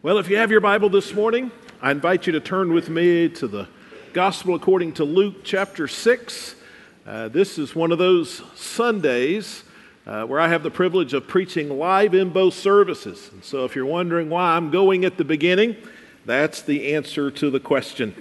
Well, if you have your Bible this morning, I invite you to turn with me to the Gospel according to Luke chapter 6. This is one of those Sundays where I have the privilege of preaching live in both services. And so if you're wondering why I'm going at the beginning, that's the answer to the question.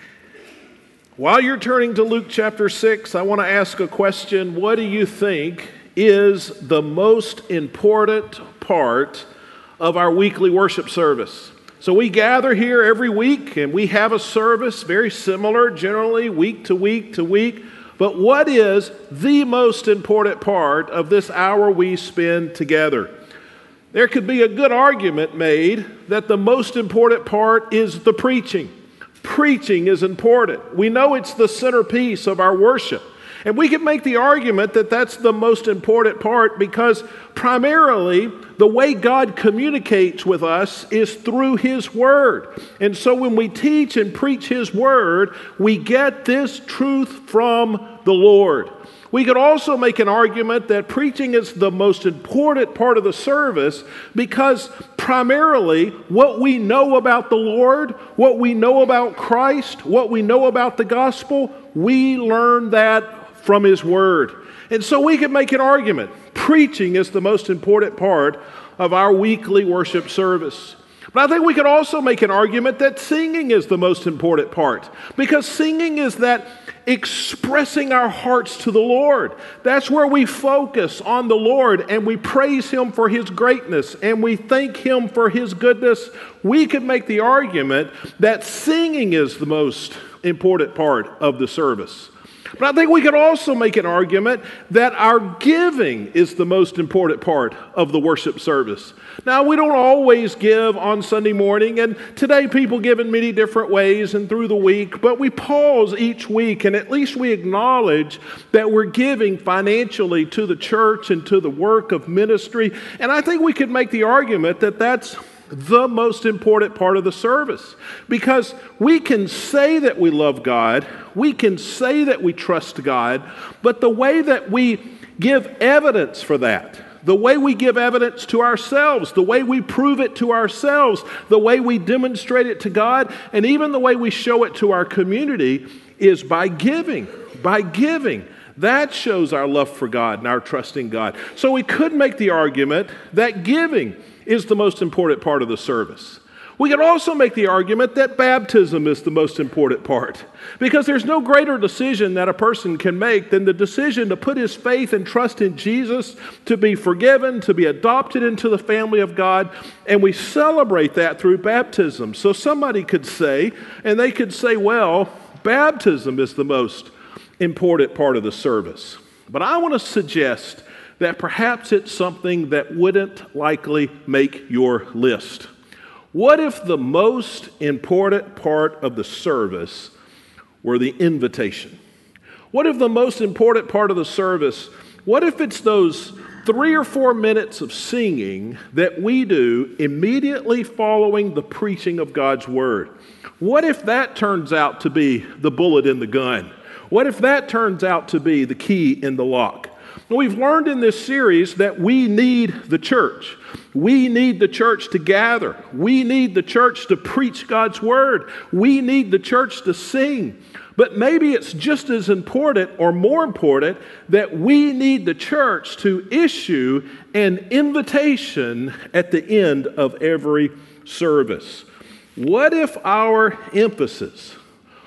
While you're turning to Luke chapter 6, I want to ask a question. What do you think is the most important part of our weekly worship service? So we gather here every week and we have a service very similar generally week to week to week. But what is the most important part of this hour we spend together? There could be a good argument made that the most important part is the preaching. Preaching is important. We know it's the centerpiece of our worship. And we can make the argument that that's the most important part because primarily the way God communicates with us is through His Word. And so when we teach and preach His Word, we get this truth from the Lord. We could also make an argument that preaching is the most important part of the service because primarily what we know about the Lord, what we know about Christ, what we know about the gospel, we learn that from His Word. And so we can make an argument. Preaching is the most important part of our weekly worship service. But I think we could also make an argument that singing is the most important part because singing is that expressing our hearts to the Lord. That's where we focus on the Lord and we praise Him for His greatness and we thank Him for His goodness. We could make the argument that singing is the most important part of the service. But I think we could also make an argument that our giving is the most important part of the worship service. Now, we don't always give on Sunday morning, and today people give in many different ways and through the week, but we pause each week and at least we acknowledge that we're giving financially to the church and to the work of ministry. And I think we could make the argument that that's the most important part of the service because we can say that we love God, we can say that we trust God, but the way that we give evidence for that, the way we give evidence to ourselves, the way we prove it to ourselves, the way we demonstrate it to God, and even the way we show it to our community is by giving. By giving. That shows our love for God and our trust in God. So we could make the argument that giving is the most important part of the service. We could also make the argument that baptism is the most important part because there's no greater decision that a person can make than the decision to put his faith and trust in Jesus, to be forgiven, to be adopted into the family of God, and we celebrate that through baptism. So somebody could say, and they could say, well, baptism is the most important part of the service. But I want to suggest that perhaps it's something that wouldn't likely make your list. What if the most important part of the service were the invitation? What if the most important part of the service, what if it's those 3 or 4 minutes of singing that we do immediately following the preaching of God's Word? What if that turns out to be the bullet in the gun? What if that turns out to be the key in the lock? We've learned in this series that we need the church. We need the church to gather. We need the church to preach God's Word. We need the church to sing. But maybe it's just as important or more important that we need the church to issue an invitation at the end of every service. What if our emphasis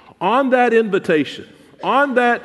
on that invitation, on that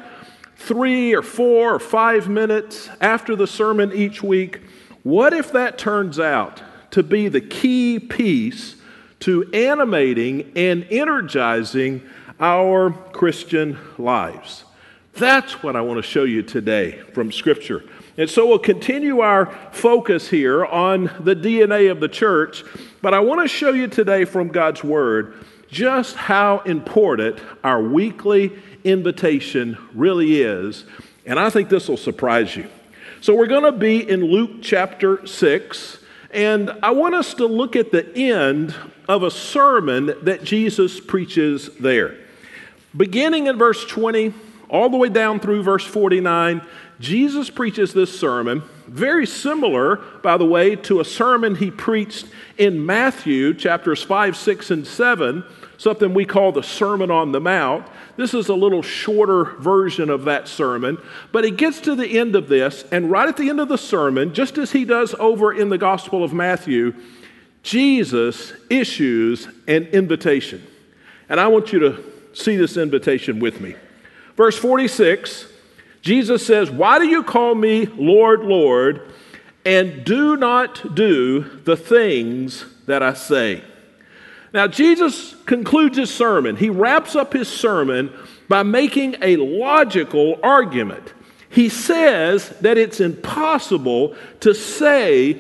3 or 4 or 5 minutes after the sermon each week, what if that turns out to be the key piece to animating and energizing our Christian lives? That's what I want to show you today from Scripture. And so we'll continue our focus here on the DNA of the church, but I want to show you today from God's Word just how important our weekly invitation really is, and I think this will surprise you. So we're going to be in Luke chapter 6, and I want us to look at the end of a sermon that Jesus preaches there. Beginning in verse 20, all the way down through verse 49, Jesus preaches this sermon, very similar, by the way, to a sermon he preached in Matthew chapters 5, 6, and 7, something we call the Sermon on the Mount. This is a little shorter version of that sermon, but he gets to the end of this, and right at the end of the sermon, just as he does over in the Gospel of Matthew, Jesus issues an invitation. And I want you to see this invitation with me. Verse 46, Jesus says, "Why do you call me Lord, Lord, and do not do the things that I say?" Now, Jesus concludes his sermon. He wraps up his sermon by making a logical argument. He says that it's impossible to say,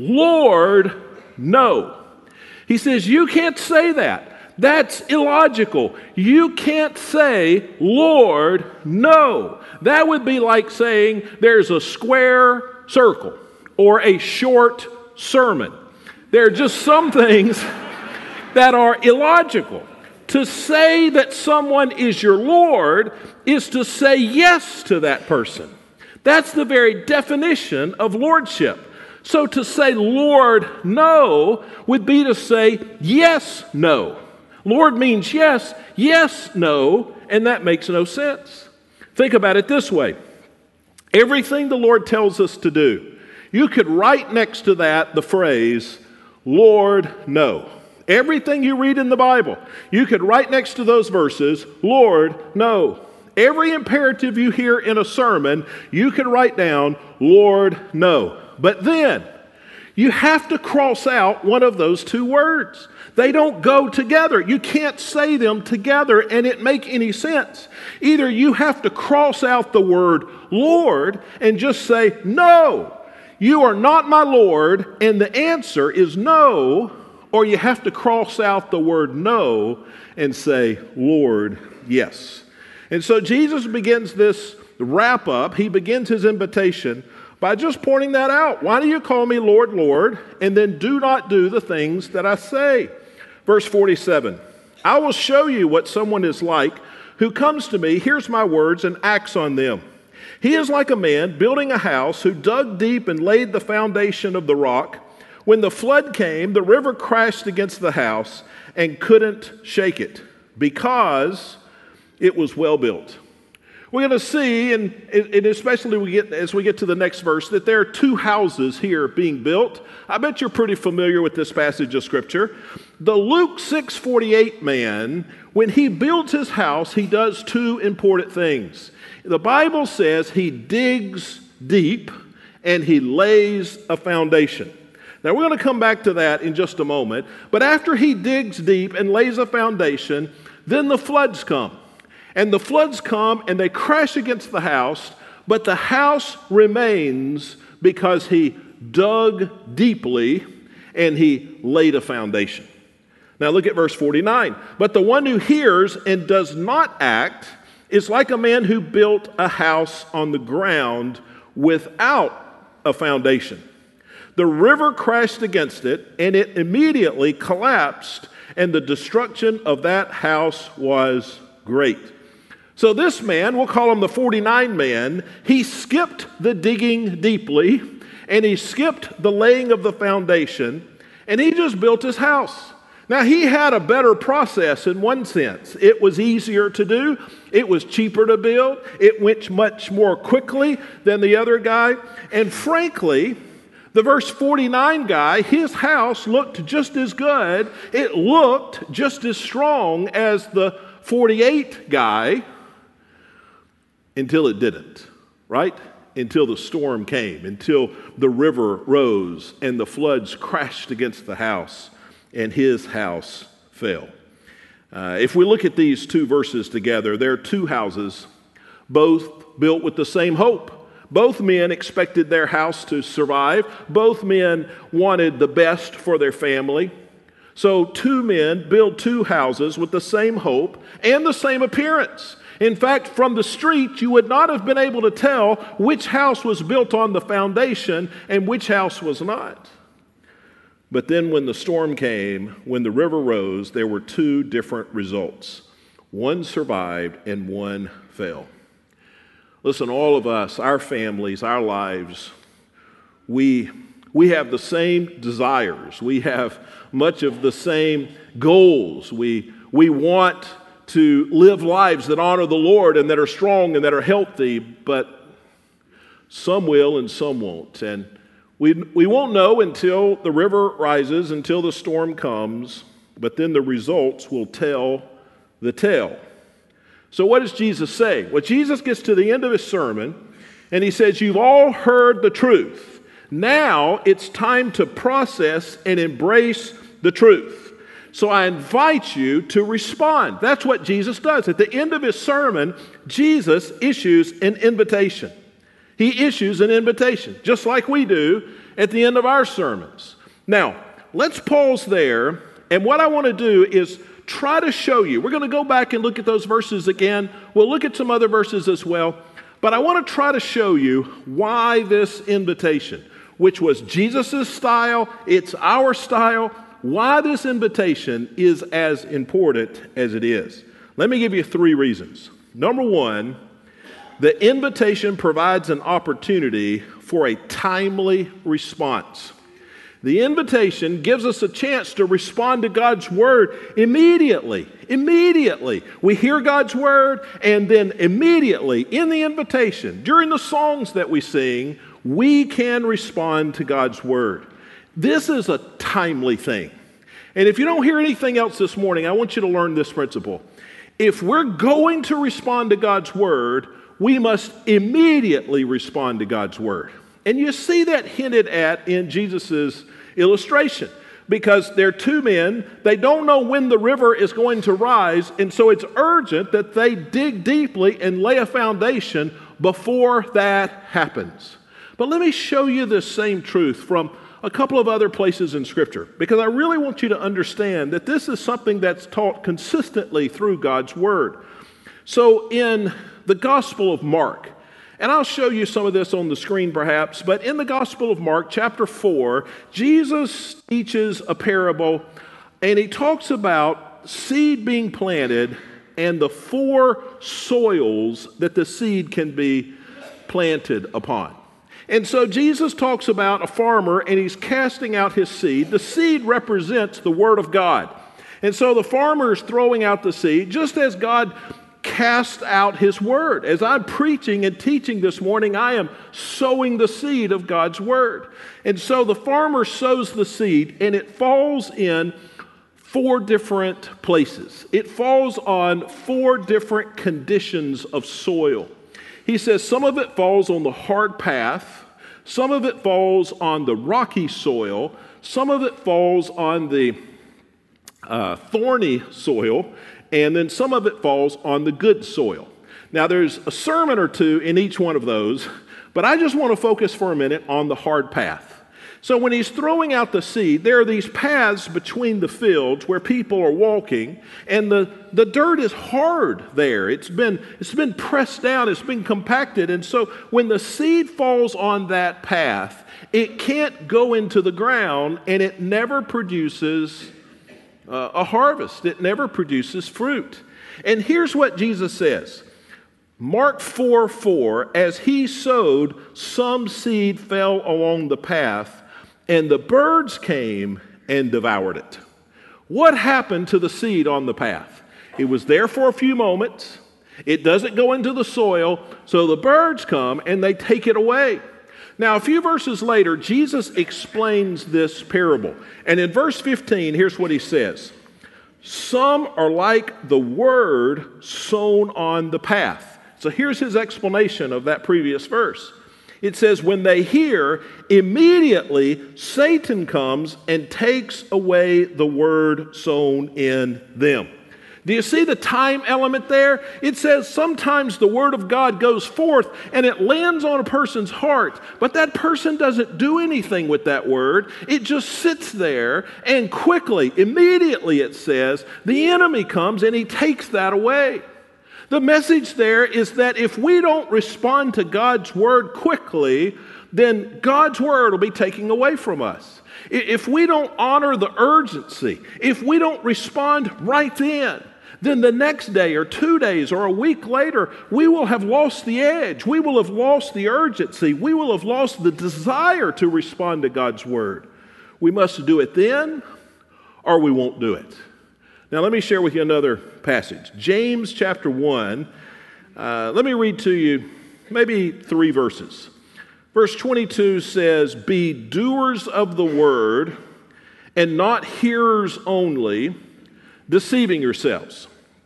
"Lord, no." He says, you can't say that. That's illogical. You can't say, "Lord, no." That would be like saying there's a square circle or a short sermon. There are just some things that are illogical. To say that someone is your Lord is to say yes to that person. That's the very definition of lordship. So to say "Lord, no" would be to say yes, no. Lord means yes, yes, no, and that makes no sense. Think about it this way. Everything the Lord tells us to do, you could write next to that the phrase, "Lord, no." Everything you read in the Bible, you could write next to those verses, "Lord, no." Every imperative you hear in a sermon, you could write down, "Lord, no." But then, you have to cross out one of those two words. They don't go together. You can't say them together and it make any sense. Either you have to cross out the word Lord and just say, "No, you are not my Lord," and the answer is no, or you have to cross out the word no and say, "Lord, yes." And so Jesus begins this wrap up. He begins his invitation by just pointing that out. Why do you call me Lord, Lord, and then do not do the things that I say? Verse 47, "I will show you what someone is like who comes to me, hears my words, and acts on them. He is like a man building a house who dug deep and laid the foundation of the rock. When the flood came, the river crashed against the house and couldn't shake it because it was well built." We're going to see, and especially as we get to the next verse, that there are two houses here being built. I bet you're pretty familiar with this passage of Scripture. The Luke 6:48 man, when he builds his house, he does two important things. The Bible says he digs deep and he lays a foundation. Now, we're going to come back to that in just a moment. But after he digs deep and lays a foundation, then the floods come. And the floods come and they crash against the house, but the house remains because he dug deeply and he laid a foundation. Now look at verse 49. "But the one who hears and does not act is like a man who built a house on the ground without a foundation. The river crashed against it, and it immediately collapsed, and the destruction of that house was great." So this man, we'll call him the 49 man, he skipped the digging deeply, and he skipped the laying of the foundation, and he just built his house. Now, he had a better process in one sense. It was easier to do. It was cheaper to build. It went much more quickly than the other guy. And frankly, the verse 49 guy, his house looked just as good. It looked just as strong as the 48 guy until it didn't, right? Until the storm came, until the river rose and the floods crashed against the house and his house fell. If we look at these two verses together, there are two houses, both built with the same hope. Both men expected their house to survive. Both men wanted the best for their family. So two men build two houses with the same hope and the same appearance. In fact, from the street, you would not have been able to tell which house was built on the foundation and which house was not. But then when the storm came, when the river rose, there were two different results. One survived and one fell. Listen, all of us, our families, our lives, we have the same desires. We have much of the same goals. We want to live lives that honor the Lord and that are strong and that are healthy, but some will and some won't. And we won't know until the river rises, until the storm comes, but then the results will tell the tale. So what does Jesus say? Well, Jesus gets to the end of his sermon and he says, you've all heard the truth. Now it's time to process and embrace the truth. So I invite you to respond. That's what Jesus does. At the end of his sermon, Jesus issues an invitation. He issues an invitation, just like we do at the end of our sermons. Now, let's pause there, and what I want to do is try to show you. We're going to go back and look at those verses again. We'll look at some other verses as well, but I want to try to show you why this invitation, which was Jesus' style, it's our style, why this invitation is as important as it is. Let me give you 3 reasons. Number 1, the invitation provides an opportunity for a timely response. The invitation gives us a chance to respond to God's word immediately. Immediately. We hear God's word, and then immediately in the invitation, during the songs that we sing, we can respond to God's word. This is a timely thing. And if you don't hear anything else this morning, I want you to learn this principle. If we're going to respond to God's word, we must immediately respond to God's word. And you see that hinted at in Jesus' illustration, because they're 2 men, they don't know when the river is going to rise, and so it's urgent that they dig deeply and lay a foundation before that happens. But let me show you this same truth from a couple of other places in Scripture, because I really want you to understand that this is something that's taught consistently through God's word. So in the Gospel of Mark, and I'll show you some of this on the screen perhaps, but in the Gospel of Mark, chapter 4, Jesus teaches a parable, and he talks about seed being planted and the 4 soils that the seed can be planted upon. And so Jesus talks about a farmer, and he's casting out his seed. The seed represents the Word of God. And so the farmer is throwing out the seed, just as God cast out his word. As I'm preaching and teaching this morning, I am sowing the seed of God's word. And so the farmer sows the seed, and it falls in 4 different places. It falls on 4 different conditions of soil. He says some of it falls on the hard path, some of it falls on the rocky soil, some of it falls on the thorny soil, and then some of it falls on the good soil. Now, there's a sermon or 2 in each one of those, but I just want to focus for a minute on the hard path. So when he's throwing out the seed, there are these paths between the fields where people are walking, and the dirt is hard there. It's been pressed down, it's been compacted, and so when the seed falls on that path, it can't go into the ground, and it never produces a harvest. It never produces fruit. And here's what Jesus says. Mark 4:4, as he sowed, some seed fell along the path, and the birds came and devoured it. What happened to the seed on the path? It was there for a few moments. It doesn't go into the soil, so the birds come and they take it away. Now, a few verses later, Jesus explains this parable. And in verse 15, here's what he says. Some are like the word sown on the path. So here's his explanation of that previous verse. It says, when they hear, immediately Satan comes and takes away the word sown in them. Do you see the time element there? It says sometimes the word of God goes forth and it lands on a person's heart, but that person doesn't do anything with that word. It just sits there, and quickly, immediately it says, the enemy comes and he takes that away. The message there is that if we don't respond to God's word quickly, then God's word will be taken away from us. If we don't honor the urgency, if we don't respond right then, then the next day or 2 days or a week later, we will have lost the edge. We will have lost the urgency. We will have lost the desire to respond to God's word. We must do it then, or we won't do it. Now, let me share with you another passage. James chapter 1. Let me read to you maybe 3 verses. Verse 22 says, "Be doers of the word and not hearers only, deceiving yourselves."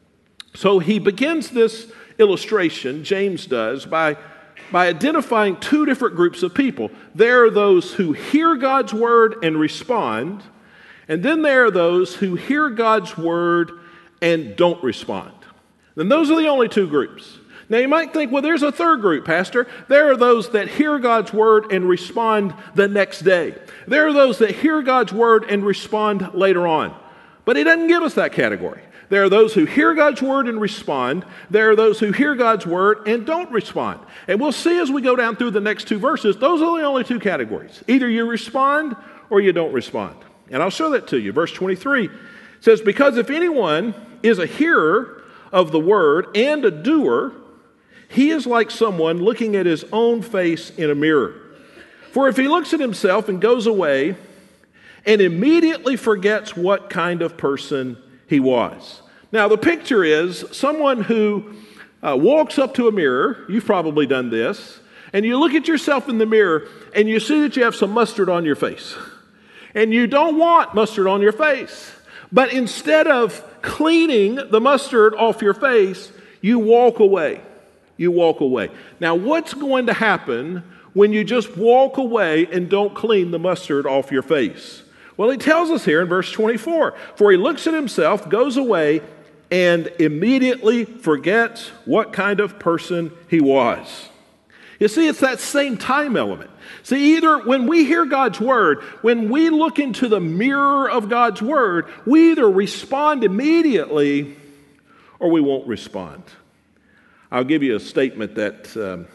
So he begins this illustration, James does, by identifying 2 different groups of people. There are those who hear God's word and respond, and then there are those who hear God's word and don't respond. And those are the only 2 groups. Now you might think, well, there's a 3rd group, Pastor. There are those that hear God's word and respond the next day. There are those that hear God's word and respond later on. But he doesn't give us that category. There are those who hear God's word and respond. There are those who hear God's word and don't respond. And we'll see as we go down through the next 2 verses, those are the only 2 categories. Either you respond or you don't respond. And I'll show that to you. Verse 23 says, "Because if anyone is a hearer of the word and a doer, he is like someone looking at his own face in a mirror. For if he looks at himself and goes away and immediately forgets what kind of person he was." Now, the picture is someone who walks up to a mirror. You've probably done this. And you look at yourself in the mirror and you see that you have some mustard on your face. And you don't want mustard on your face. But instead of cleaning the mustard off your face, you walk away. You walk away. Now, what's going to happen when you just walk away and don't clean the mustard off your face? Well, he tells us here in verse 24, "For he looks at himself, goes away, and immediately forgets what kind of person he was." You see, it's that same time element. See, either when we hear God's word, when we look into the mirror of God's word, we either respond immediately or we won't respond. I'll give you a statement that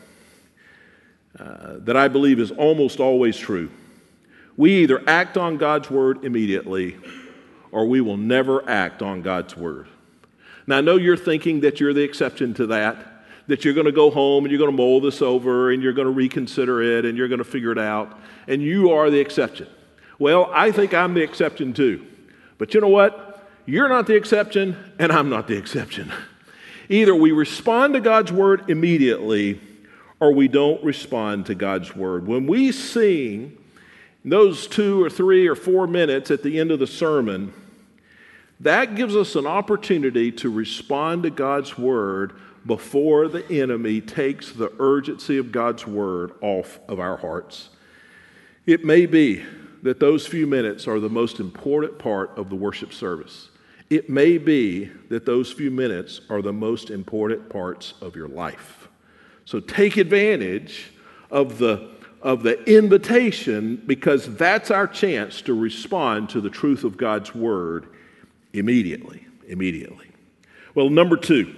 I believe is almost always true. We either act on God's word immediately or we will never act on God's word. Now, I know you're thinking that you're the exception to that you're going to go home and you're going to mull this over and you're going to reconsider it and you're going to figure it out, and you are the exception. Well, I think I'm the exception too. But you know what? You're not the exception and I'm not the exception. Either we respond to God's word immediately or we don't respond to God's word. When we sing those 2 or 3 or 4 minutes at the end of the sermon, that gives us an opportunity to respond to God's word before the enemy takes the urgency of God's word off of our hearts. It may be that those few minutes are the most important part of the worship service. It may be that those few minutes are the most important parts of your life. So take advantage of the invitation, because that's our chance to respond to the truth of God's word immediately. Well, number 2,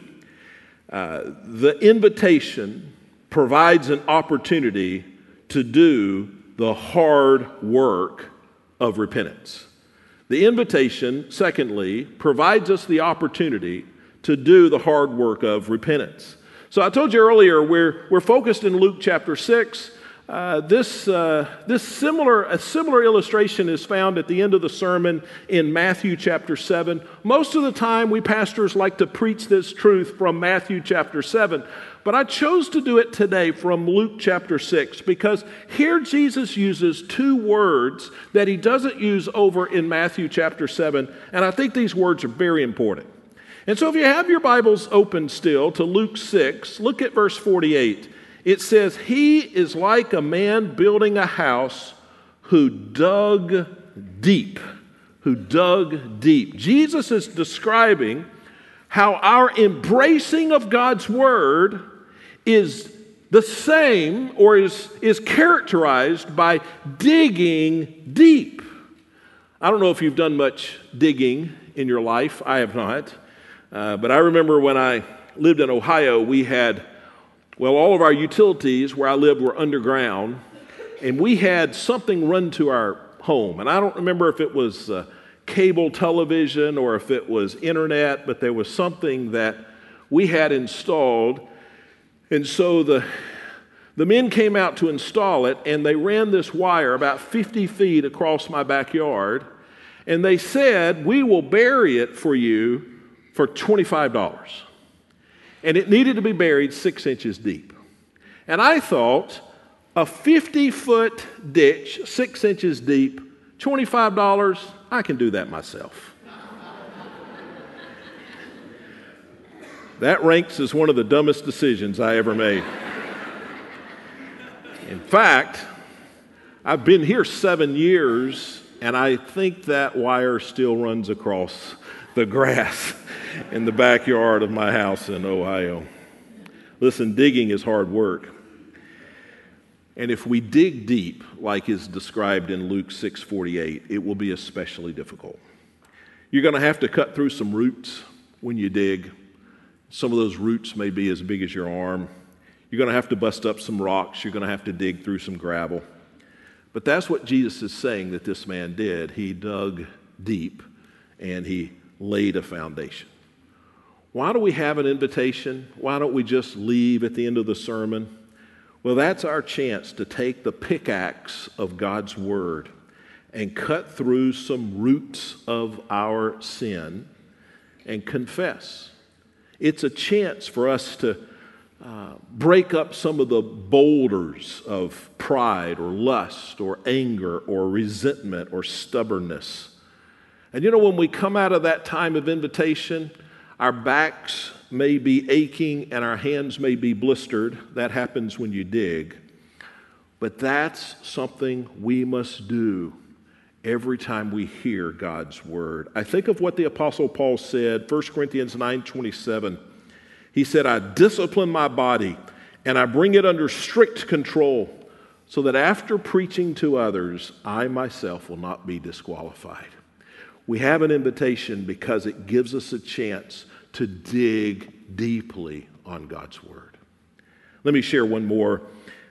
the invitation provides an opportunity to do the hard work of repentance. The invitation, secondly, provides us the opportunity to do the hard work of repentance. So I told you earlier, we're focused in Luke chapter 6. A similar illustration is found at the end of the sermon in Matthew chapter 7. Most of the time, we pastors like to preach this truth from Matthew chapter 7. But I chose to do it today from Luke chapter 6 because here Jesus uses 2 words that he doesn't use over in Matthew chapter 7. And I think these words are very important. And so if you have your Bibles open still to Luke 6, look at verse 48. It says, "He is like a man building a house who dug deep." Who dug deep. Jesus is describing how our embracing of God's word is the same, or is characterized by digging deep. I don't know if you've done much digging in your life. I have not. But I remember when I lived in Ohio, we had, all of our utilities where I lived were underground, and we had something run to our home. And I don't remember if it was cable television or if it was internet, but there was something that we had installed. And so the men came out to install it, and they ran this wire about 50 feet across my backyard, and they said, "We will bury it for you for $25. And it needed to be buried 6 inches deep. And I thought, a 50-foot ditch, 6 inches deep, $25, I can do that myself. That ranks as one of the dumbest decisions I ever made. In fact, I've been here 7 years, and I think that wire still runs across the grass in the backyard of my house in Ohio. Listen, digging is hard work. And if we dig deep, like is described in Luke 6:48, it will be especially difficult. You're going to have to cut through some roots when you dig. Some of those roots may be as big as your arm. You're going to have to bust up some rocks. You're going to have to dig through some gravel. But that's what Jesus is saying that this man did. He dug deep and he laid a foundation. Why do we have an invitation? Why don't we just leave at the end of the sermon? Well, that's our chance to take the pickaxe of God's Word and cut through some roots of our sin and confess. It's a chance for us to break up some of the boulders of pride or lust or anger or resentment or stubbornness. And you know, when we come out of that time of invitation, our backs may be aching and our hands may be blistered. That happens when you dig. But that's something we must do every time we hear God's Word. I think of what the Apostle Paul said, 1 Corinthians 9:27. He said, "I discipline my body and I bring it under strict control so that after preaching to others, I myself will not be disqualified." We have an invitation because it gives us a chance to dig deeply on God's Word. Let me share one more.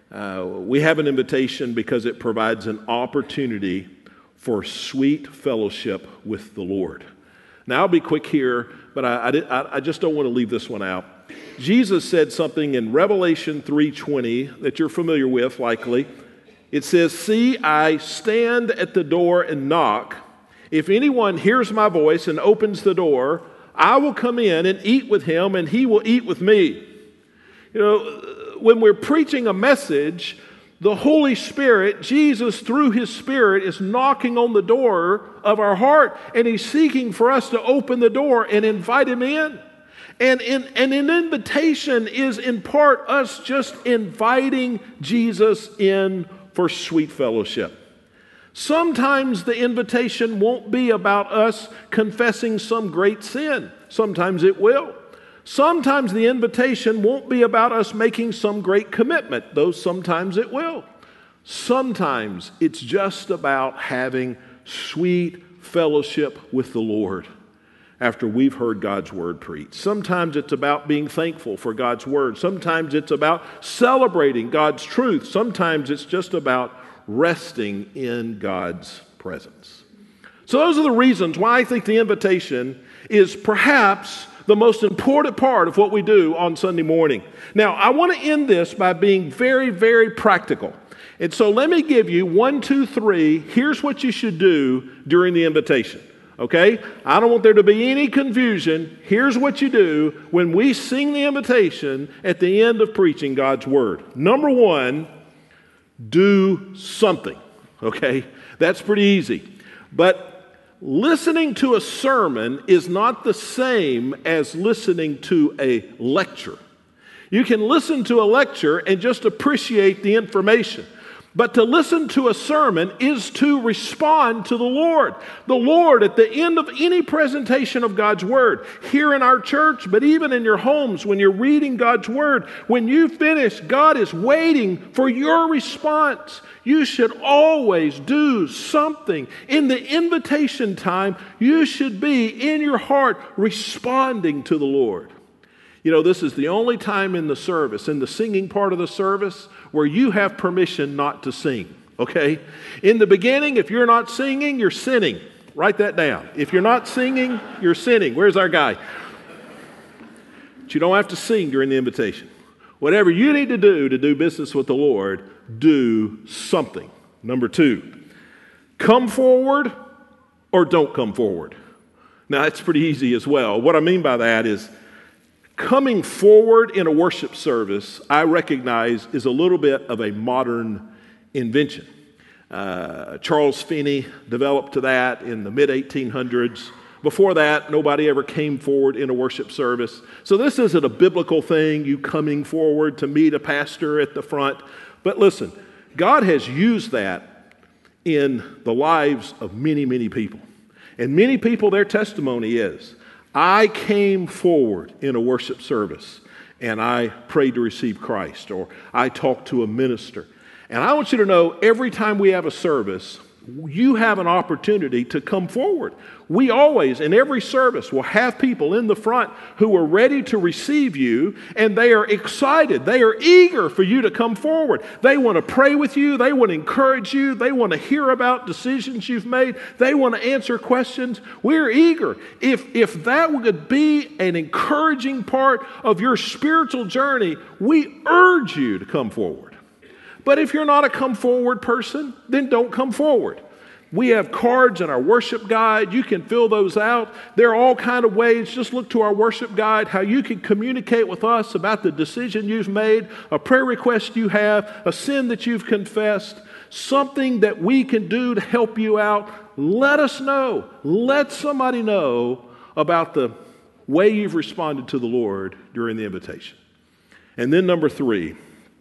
We have an invitation because it provides an opportunity for sweet fellowship with the Lord. Now, I'll be quick here, but I just don't want to leave this one out. Jesus said something in Revelation 3:20 that you're familiar with, likely. It says, "See, I stand at the door and knock. If anyone hears my voice and opens the door, I will come in and eat with him, and he will eat with me." You know, when we're preaching a message, the Holy Spirit, Jesus, through His Spirit, is knocking on the door of our heart, and He's seeking for us to open the door and invite Him in. And an invitation is in part us just inviting Jesus in for sweet fellowship. Sometimes the invitation won't be about us confessing some great sin. Sometimes it will. Sometimes the invitation won't be about us making some great commitment, though sometimes it will. Sometimes it's just about having sweet fellowship with the Lord after we've heard God's Word preached. Sometimes it's about being thankful for God's Word. Sometimes it's about celebrating God's truth. Sometimes it's just about resting in God's presence. So those are the reasons why I think the invitation is perhaps the most important part of what we do on Sunday morning. Now, I want to end this by being very, very practical. And so let me give you 1, 2, 3. Here's what you should do during the invitation. Okay? I don't want there to be any confusion. Here's what you do when we sing the invitation at the end of preaching God's Word. Number 1, do something. Okay? That's pretty easy. But listening to a sermon is not the same as listening to a lecture. You can listen to a lecture and just appreciate the information. But to listen to a sermon is to respond to the Lord. The Lord, at the end of any presentation of God's Word, here in our church, but even in your homes, when you're reading God's Word, when you finish, God is waiting for your response. You should always do something. In the invitation time, you should be in your heart responding to the Lord. You know, this is the only time in the service, in the singing part of the service, where you have permission not to sing, okay? In the beginning, if you're not singing, you're sinning, Write that down. If you're not singing, you're sinning. Where's our guy? But you don't have to sing during the invitation. Whatever you need to do business with the Lord, do something. Number 2, come forward or don't come forward. Now, that's pretty easy as well. What I mean by that is coming forward in a worship service, I recognize, is a little bit of a modern invention. Charles Finney developed to that in the mid-1800s. Before that, nobody ever came forward in a worship service. So this isn't a biblical thing, you coming forward to meet a pastor at the front. But listen, God has used that in the lives of many, many people. And many people, their testimony is, I came forward in a worship service and I prayed to receive Christ, or I talked to a minister. And I want you to know, every time we have a service, you have an opportunity to come forward. We always, in every service, will have people in the front who are ready to receive you, and they are excited. They are eager for you to come forward. They want to pray with you. They want to encourage you. They want to hear about decisions you've made. They want to answer questions. We're eager. If that would be an encouraging part of your spiritual journey, we urge you to come forward. But if you're not a come forward person, then don't come forward. We have cards in our worship guide. You can fill those out. There are all kinds of ways. Just look to our worship guide, how you can communicate with us about the decision you've made, a prayer request you have, a sin that you've confessed, something that we can do to help you out. Let us know. Let somebody know about the way you've responded to the Lord during the invitation. And then number 3,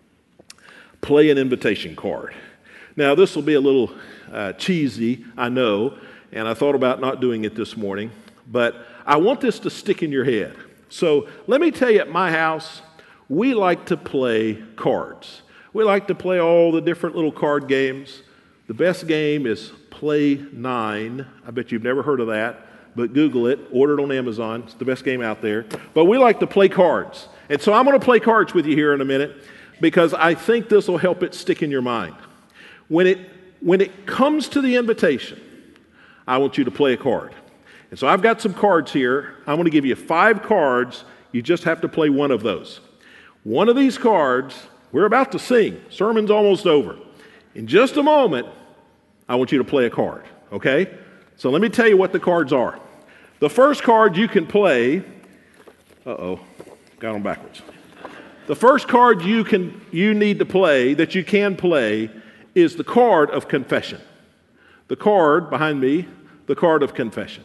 play an invitation card. Now, this will be a little cheesy, I know, and I thought about not doing it this morning, but I want this to stick in your head. So let me tell you, at my house, we like to play cards. We like to play all the different little card games. The best game is Play 9. I bet you've never heard of that, but Google it, order it on Amazon. It's the best game out there. But we like to play cards. And so I'm going to play cards with you here in a minute, because I think this will help it stick in your mind. When it comes to the invitation, I want you to play a card. And so I've got some cards here. I'm going to give you 5 cards. You just have to play one of those. One of these cards, we're about to sing. Sermon's almost over. In just a moment, I want you to play a card, okay? So let me tell you what the cards are. The first card you can play, got them backwards. The first card you need to play, that you can play, is the card of confession. The card behind me, the card of confession.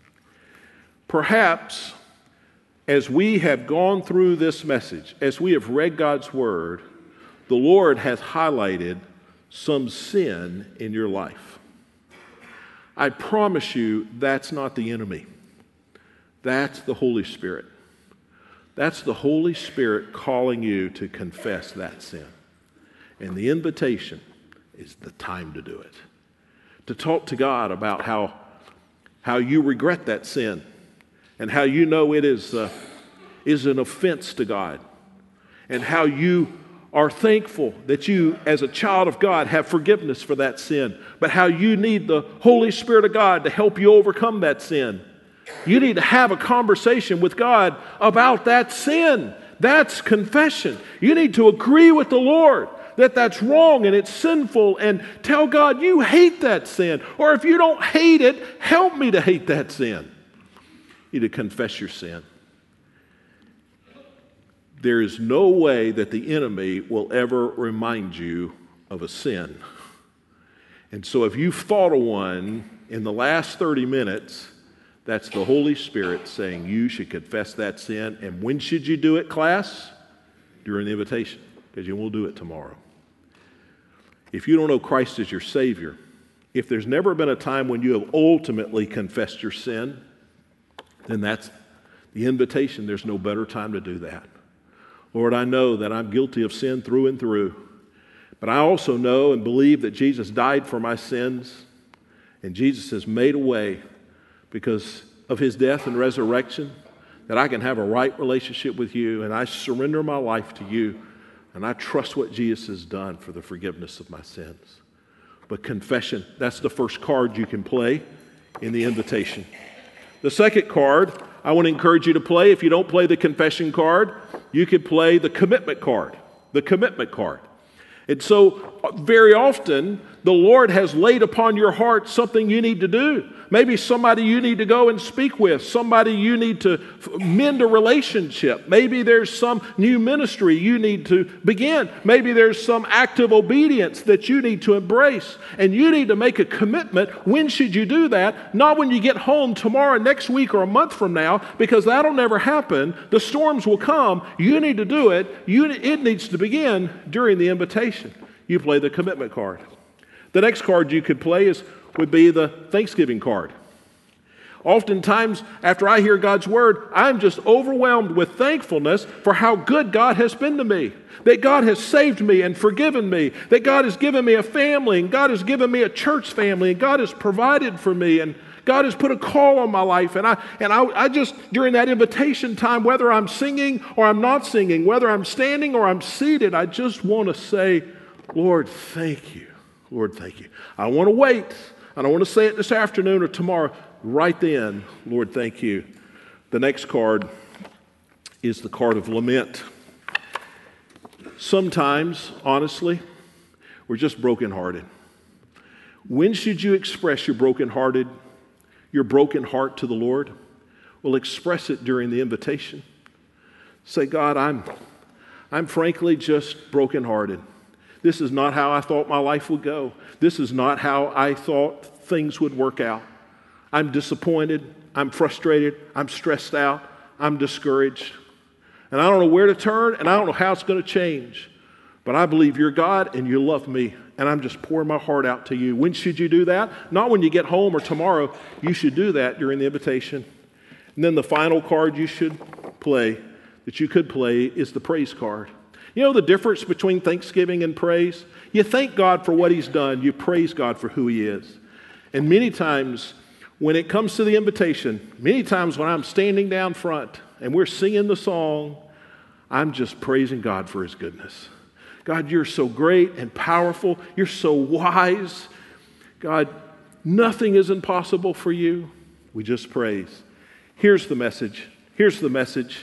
Perhaps as we have gone through this message, as we have read God's Word, the Lord has highlighted some sin in your life. I promise you that's not the enemy. That's the Holy Spirit. That's the Holy Spirit calling you to confess that sin. And the invitation is the time to do it. To talk to God about how you regret that sin and how you know it is an offense to God, and how you are thankful that you, as a child of God, have forgiveness for that sin, but how you need the Holy Spirit of God to help you overcome that sin. You need to have a conversation with God about that sin. That's confession. You need to agree with the Lord that that's wrong and it's sinful, and tell God you hate that sin. Or if you don't hate it, help me to hate that sin. You need to confess your sin. There is no way that the enemy will ever remind you of a sin. And so if you've thought of one in the last 30 minutes, that's the Holy Spirit saying you should confess that sin. And when should you do it, class? During the invitation, because you will do it tomorrow. If you don't know Christ as your Savior, if there's never been a time when you have ultimately confessed your sin, then that's the invitation. There's no better time to do that. Lord, I know that I'm guilty of sin through and through, but I also know and believe that Jesus died for my sins, and Jesus has made a way because of his death and resurrection that I can have a right relationship with you, and I surrender my life to you, and I trust what Jesus has done for the forgiveness of my sins. But confession, that's the first card you can play in the invitation. The second card I want to encourage you to play, if you don't play the confession card, you could play the commitment card. The commitment card. And so very often, the Lord has laid upon your heart something you need to do. Maybe somebody you need to go and speak with, somebody you need to mend a relationship. Maybe there's some new ministry you need to begin. Maybe there's some act of obedience that you need to embrace. And you need to make a commitment. When should you do that? Not when you get home tomorrow, next week, or a month from now, because that'll never happen. The storms will come. You need to do it. It needs to begin during the invitation. You play the commitment card. The next card you could play would be the Thanksgiving card. Oftentimes, after I hear God's word, I'm just overwhelmed with thankfulness for how good God has been to me. That God has saved me and forgiven me. That God has given me a family, and God has given me a church family, and God has provided for me, and God has put a call on my life. And I just, during that invitation time, whether I'm singing or I'm not singing, whether I'm standing or I'm seated, I just want to say, Lord, thank you. Lord, thank you. I want to wait. I don't want to say it this afternoon or tomorrow. Right then, Lord, thank you. The next card is the card of lament. Sometimes, honestly, we're just brokenhearted. When should you express your broken heart to the Lord? Well, express it during the invitation. Say, God, I'm frankly just brokenhearted. This is not how I thought my life would go. This is not how I thought things would work out. I'm disappointed. I'm frustrated. I'm stressed out. I'm discouraged. And I don't know where to turn, and I don't know how it's going to change. But I believe you're God, and you love me, and I'm just pouring my heart out to you. When should you do that? Not when you get home or tomorrow. You should do that during the invitation. And then the final card you should play, that you could play, is the praise card. You know the difference between thanksgiving and praise? You thank God for what He's done. You praise God for who He is. And many times, when it comes to the invitation, many times when I'm standing down front and we're singing the song, I'm just praising God for His goodness. God, you're so great and powerful. You're so wise. God, nothing is impossible for you. We just praise. Here's the message. Here's the message.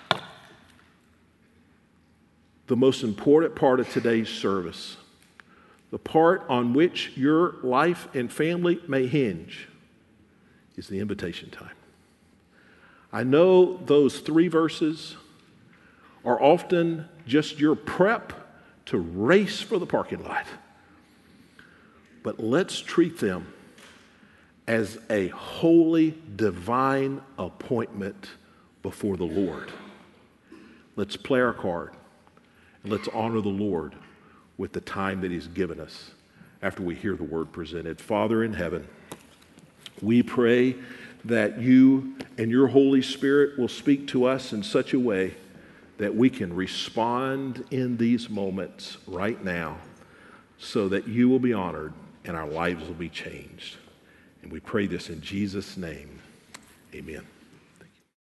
The most important part of today's service, the part on which your life and family may hinge, is the invitation time. I know those 3 verses are often just your prep to race for the parking lot. But let's treat them as a holy, divine appointment before the Lord. Let's play our card. And let's honor the Lord with the time that He's given us after we hear the word presented. Father in heaven, we pray that you and your Holy Spirit will speak to us in such a way that we can respond in these moments right now so that you will be honored and our lives will be changed. And we pray this in Jesus' name. Amen.